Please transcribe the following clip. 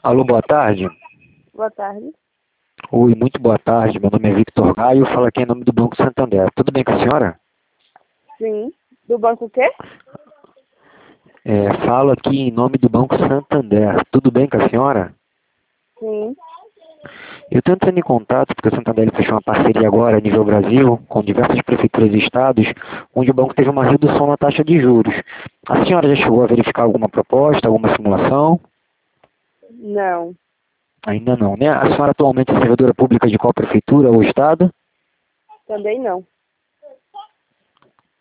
Alô, boa tarde. Boa tarde. Oi, muito boa tarde. Meu nome é Victor Gaio, eu falo aqui em nome do Banco Santander. Tudo bem com a senhora? Sim. Do banco o quê? Falo aqui em nome do Banco Santander. Tudo bem com a senhora? Sim. Eu estou entrando em contato porque o Santander ele fechou uma parceria agora a nível Brasil, com diversas prefeituras e estados, onde o banco teve uma redução na taxa de juros. A senhora já chegou a verificar alguma proposta, alguma simulação? Não. Ainda não, né? A senhora atualmente é servidora pública de qual prefeitura ou estado? Também não.